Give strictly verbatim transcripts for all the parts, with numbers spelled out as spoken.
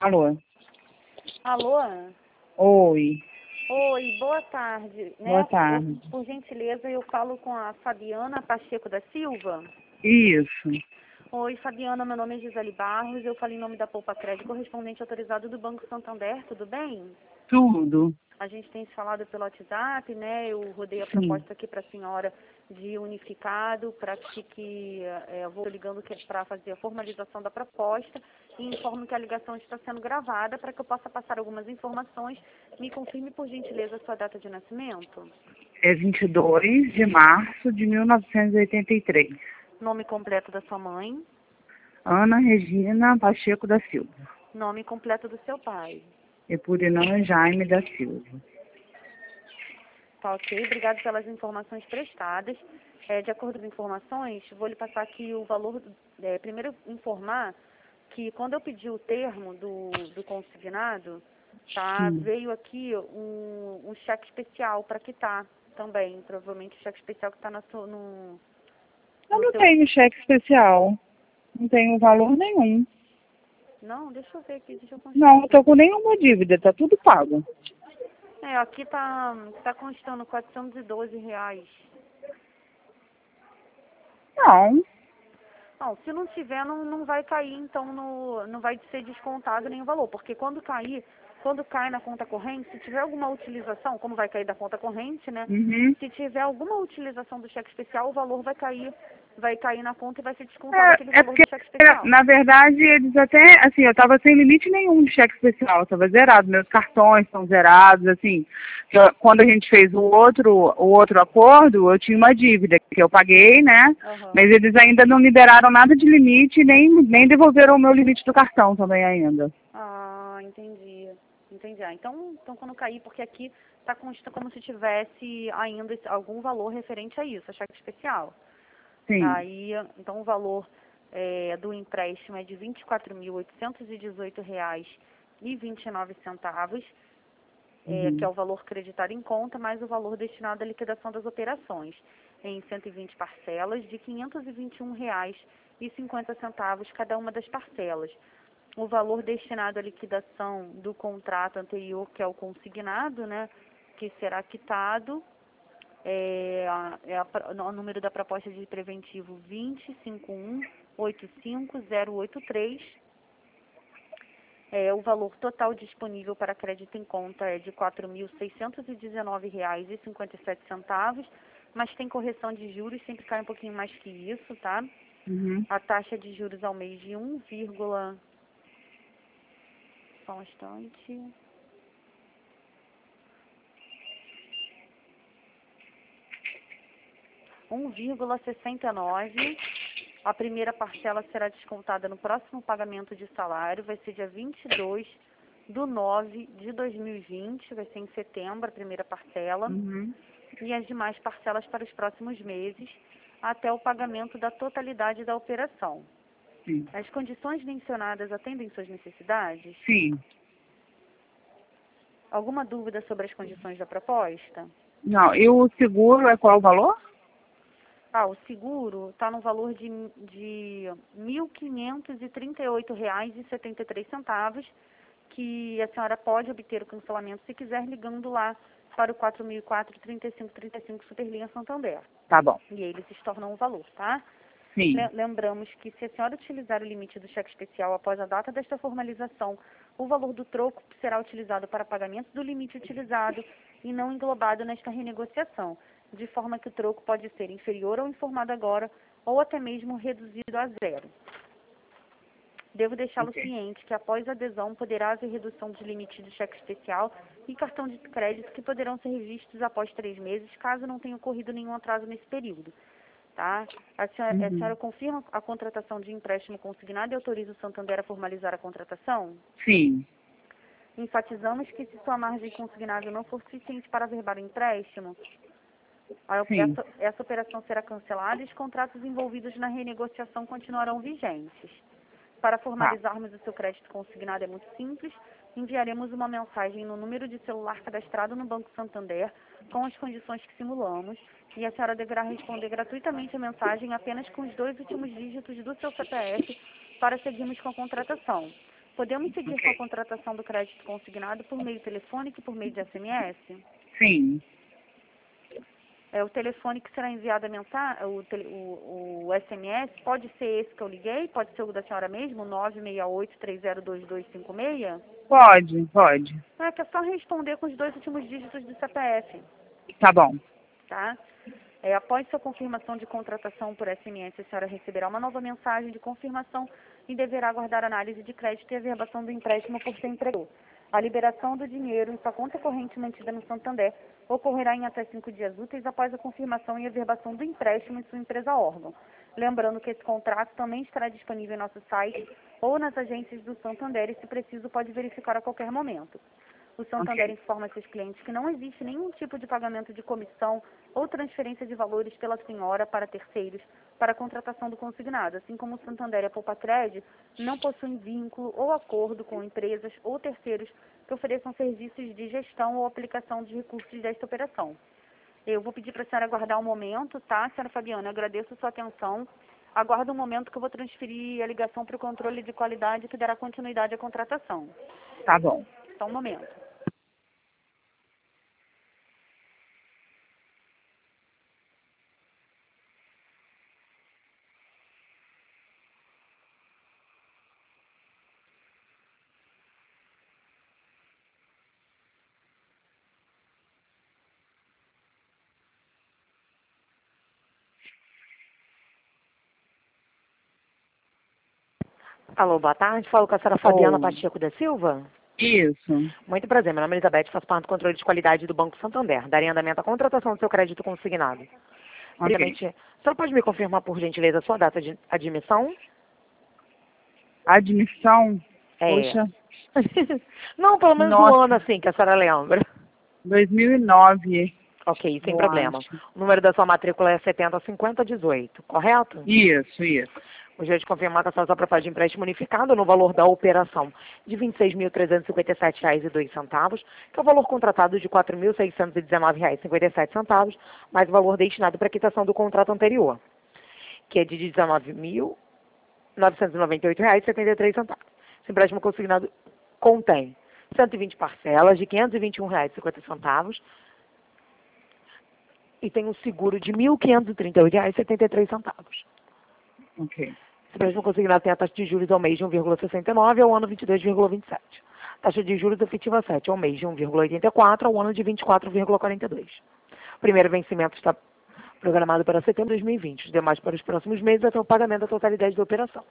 Alô? Alô? Oi, Oi, boa tarde. Né? boa tarde. Eu, por gentileza, eu falo com a Fabiana Pacheco da Silva. Isso, Oi, Fabiana, meu nome é Gisele Barros, eu falo em nome da Poupa Crédito, correspondente autorizado do Banco Santander, tudo bem? tudo. A gente tem se falado pelo WhatsApp, né? Eu rodei a Sim. proposta aqui para a senhora de unificado, para que, que é, eu vou ligando para fazer a formalização da proposta e informo que a ligação está sendo gravada para que eu possa passar algumas informações. Me confirme, por gentileza, a sua data de nascimento, É vinte e dois de março de mil novecentos e oitenta e três. nome completo da sua mãe, Ana Regina Pacheco da Silva. nome completo do seu pai. Epurinã Jaime da Silva. Tá ok, obrigado pelas informações prestadas. É, de acordo com as informações, vou lhe passar aqui o valor. É, primeiro, informar que quando eu pedi o termo do, do consignado, tá, Sim. veio aqui um, um cheque especial para quitar também. Provavelmente o cheque especial que está no, no, Eu no não seu. tenho cheque especial. Não tenho valor nenhum. Não, deixa eu ver aqui, deixa eu Não, conferir não aqui. tô com nenhuma dívida, tá tudo pago. É, aqui tá, tá constando quatrocentos e doze reais. Não. Não, se não tiver, não, não vai cair, então no, não vai ser descontado nenhum valor, porque quando cair, quando cai na conta corrente, se tiver alguma utilização, como vai cair da conta corrente, né? Uhum. Se tiver alguma utilização do cheque especial, o valor vai cair, vai cair na conta e vai ser descontado aquele É, é valor porque, do cheque especial. na verdade, eles até, assim, eu tava sem limite nenhum de cheque especial, tava zerado, meus cartões estão zerados, assim, que eu- quando a gente fez o outro, o outro acordo, eu tinha uma dívida que eu paguei, né, Aham. mas eles ainda não liberaram nada de limite, nem, nem devolveram o meu limite do cartão também ainda. Ah, entendi. Entendi. Ah, então, então quando cair, porque aqui está consta como se tivesse ainda esse- algum valor referente a isso, a cheque especial. Sim. Aí, então o valor é, do empréstimo é de vinte e quatro mil oitocentos e dezoito reais e vinte e nove centavos, é, que é Uhum. o valor creditado em conta, mais o valor destinado à liquidação das operações, em cento e vinte parcelas de quinhentos e vinte e um reais e cinquenta centavos cada uma das parcelas. O valor destinado à liquidação do contrato anterior, que é o consignado, né, que será quitado, é, a- é a pro- o número da proposta de preventivo vinte cinco um oito cinco zero oito três. É, o valor total disponível para crédito em conta é de quatro mil seiscentos e dezenove reais e cinquenta e sete centavos, mas tem correção de juros, sempre cai um pouquinho mais que isso, tá? Uhum. A taxa de juros ao mês de um, só um instante. um vírgula sessenta e nove. A primeira parcela será descontada no próximo pagamento de salário, vai ser dia vinte e dois do nove de dois mil e vinte, vai ser em setembro a primeira parcela, Uhum. e as demais parcelas para os próximos meses, até o pagamento da totalidade da operação. Sim. As condições mencionadas atendem suas necessidades? Sim. Alguma dúvida sobre as condições da proposta? Não, e o seguro é qual o valor? Ah, o seguro está no valor de, de mil quinhentos e trinta e oito reais e setenta e três centavos, que a senhora pode obter o cancelamento se quiser ligando lá para o quatro mil e quatro, trinta e cinco trinta e cinco Superlinha Santander. Tá bom. E eles se tornam o valor, tá? Sim. Le- Lembramos que se a senhora utilizar o limite do cheque especial após a data desta formalização, o valor do troco será utilizado para pagamento do limite utilizado e não englobado nesta renegociação, de forma que o troco pode ser inferior ao informado agora ou até mesmo reduzido a zero. Devo deixá-lo Ok. ciente que após a adesão poderá haver redução dos limites do cheque especial e cartão de crédito que poderão ser revistos após três meses, caso não tenha ocorrido nenhum atraso nesse período. Tá? A senhora, a Uhum. senhora confirma a contratação de empréstimo consignado e autoriza o Santander a formalizar a contratação? Sim. Enfatizamos que se sua margem consignada não for suficiente para averbar o empréstimo, a- Sim. essa, essa operação será cancelada e os contratos envolvidos na renegociação continuarão vigentes. Para Tá. formalizarmos o seu crédito consignado é muito simples. Enviaremos uma mensagem no número de celular cadastrado no Banco Santander com as condições que simulamos e a senhora deverá responder gratuitamente a mensagem apenas com os dois últimos dígitos do seu C P F para seguirmos com a contratação. Podemos seguir Ok. com a contratação do crédito consignado por meio telefônico e por meio de S M S? Sim. É, o telefone que será enviado a mensagem, o, tele- o, o S M S, pode ser esse que eu liguei? Pode ser o da senhora mesmo, nove seis oito, três zero dois dois cinco seis? Pode, pode. É que é só responder com os dois últimos dígitos do C P F, Tá bom. tá? É, após sua confirmação de contratação por S M S, a senhora receberá uma nova mensagem de confirmação e deverá aguardar análise de crédito e averbação do empréstimo por seu empregador. A liberação do dinheiro em sua conta corrente mantida no Santander ocorrerá em até cinco dias úteis após a confirmação e averbação do empréstimo em sua empresa órgão. Lembrando que esse contrato também estará disponível em nosso site ou nas agências do Santander e, se preciso, pode verificar a qualquer momento. O Santander Ok. informa a seus clientes que não existe nenhum tipo de pagamento de comissão ou transferência de valores pela senhora para terceiros para a contratação do consignado, assim como o Santander e a Poupa-Crédito não possuem vínculo ou acordo com empresas ou terceiros que ofereçam serviços de gestão ou aplicação de recursos desta operação. Eu vou pedir para a senhora aguardar um momento, tá, senhora Fabiana? Eu agradeço a sua atenção. Aguarda um momento que eu vou transferir a ligação para o controle de qualidade que dará continuidade à contratação. Tá bom. Só um momento. Alô, boa tarde. Falo com a senhora Fabiana Ou, Pacheco da Silva. isso. Muito prazer, meu nome é Elizabeth, faço parte do controle de qualidade do Banco Santander. Daria andamento à contratação do seu crédito consignado. Ok. Primeiramente, a senhora pode me confirmar, por gentileza, a sua data de admissão? Admissão, É. poxa, Não, pelo menos o nossa, ano, assim, que a senhora lembra. dois mil e nove, Ok, sem eu problema. acho. O número da sua matrícula é setenta cinquenta dezoito, correto? Isso, isso. Gostaria de confirmar que a senhora está proposta de empréstimo unificado no valor da operação de vinte e seis mil trezentos e cinquenta e sete reais e dois centavos, que é o valor contratado de quatro mil seiscentos e dezenove reais e cinquenta e sete centavos, mais o valor destinado para a quitação do contrato anterior, que é de dezenove mil novecentos e noventa e oito reais e setenta e três centavos. Esse empréstimo consignado contém cento e vinte parcelas de quinhentos e vinte e um reais e cinquenta centavos e tem um seguro de mil quinhentos e trinta e oito reais e setenta e três centavos. Ok. Esse empréstimo consignado tem a taxa de juros ao mês de um vírgula sessenta e nove ao ano vinte e dois vírgula vinte e sete. Taxa de juros efetiva sete ao mês de um vírgula oitenta e quatro ao ano de vinte e quatro vírgula quarenta e dois. O primeiro vencimento está programado para setembro de dois mil e vinte, os demais para os próximos meses até o pagamento da totalidade da operação.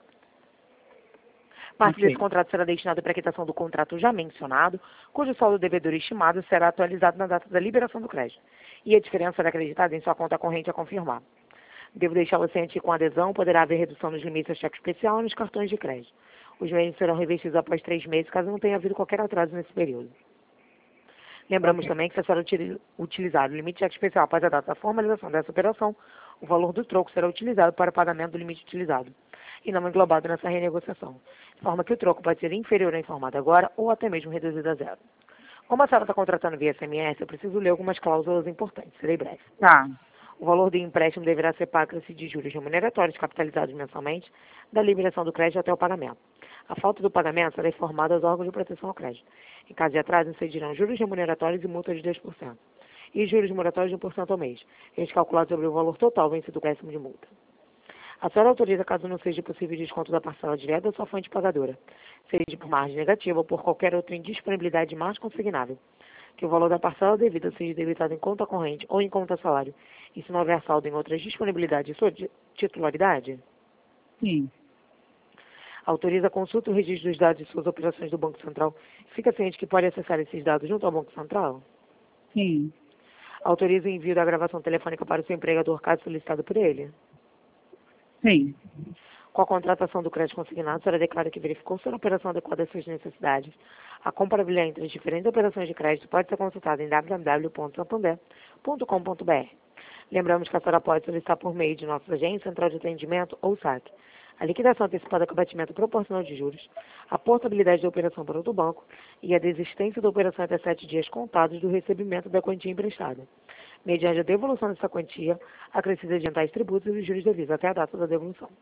Parte desse Ok. contrato será destinada para a quitação do contrato já mencionado, cujo saldo devedor estimado será atualizado na data da liberação do crédito, e a diferença será acreditada em sua conta corrente a confirmar. Devo deixá-lo ciente que com adesão poderá haver redução nos limites a cheque especial e nos cartões de crédito. Os mesmos serão revestidos após três meses, caso não tenha havido qualquer atraso nesse período. Lembramos Ok. também que, se a senhora utili- utilizar o limite de cheque especial após a data da formalização dessa operação, o valor do troco será utilizado para o pagamento do limite utilizado, e não englobado nessa renegociação, de forma que o troco pode ser inferior ao informado agora ou até mesmo reduzido a zero. Como a senhora está contratando via S M S, eu preciso ler algumas cláusulas importantes, serei breve. Tá. O valor do empréstimo deverá ser pago-se de juros remuneratórios capitalizados mensalmente da liberação do crédito até o pagamento. A falta do pagamento será informada aos órgãos de proteção ao crédito. Em caso de atraso, incidirão juros remuneratórios e multa de dois por cento. E juros moratórios de um por cento ao mês, eles calculados sobre o valor total vencido do acréscimo de multa. A senhora autoriza, caso não seja possível desconto da parcela direta da sua fonte pagadora, seja por margem negativa ou por qualquer outra indisponibilidade de margem consignável, que o valor da parcela devida seja debitado em conta corrente ou em conta salário, e se não houver saldo em outras disponibilidades de sua titularidade? Sim. Autoriza a consulta e o registro dos dados de suas operações do Banco Central. Fica ciente que pode acessar esses dados junto ao Banco Central? Sim. Autoriza o envio da gravação telefônica para o seu empregador, caso solicitado por ele? Sim. Com a contratação do crédito consignado, a senhora declara que verificou se a operação adequada às suas necessidades. A comparabilidade entre as diferentes operações de crédito pode ser consultada em w w w ponto santander ponto com ponto b r. Lembramos que a senhora pode solicitar por meio de nossa agência, central de atendimento ou saque a liquidação antecipada com abatimento proporcional de juros, a portabilidade da operação para outro banco e a desistência da operação até sete dias contados do recebimento da quantia emprestada, mediante a devolução dessa quantia, acrescidos adiantais tributos e os juros devidos até a data da devolução.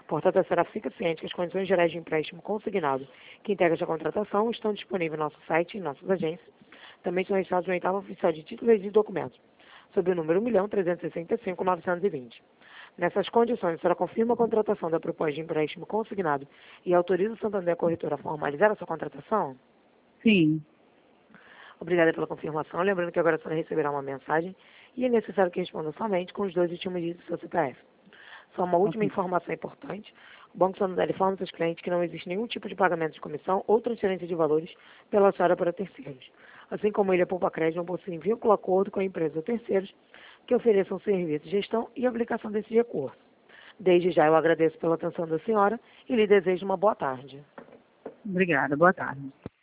Portanto, a senhora fica ciente que as condições gerais de empréstimo consignado que integra esta contratação estão disponíveis no nosso site e em nossas agências. Também estão registrados no oitavo oficial de títulos e documentos, sob o número um milhão trezentos e sessenta e cinco mil novecentos e vinte. Nessas condições, a senhora confirma a contratação da proposta de empréstimo consignado e autoriza o Santander Corretora a formalizar a sua contratação? Sim. Obrigada pela confirmação. Lembrando que agora a senhora receberá uma mensagem e é necessário que responda somente com os dois últimos dígitos do seu C P F. Só uma última Ok. informação importante. O Banco Santander informa seus clientes que não existe nenhum tipo de pagamento de comissão ou transferência de valores pela senhora para terceiros. Assim como ele, a Poupa Crédito, não possui vínculo acordo com a empresa ou terceiros que ofereçam serviço de gestão e aplicação desses recursos. Desde já eu agradeço pela atenção da senhora e lhe desejo uma boa tarde. Obrigada. Boa tarde.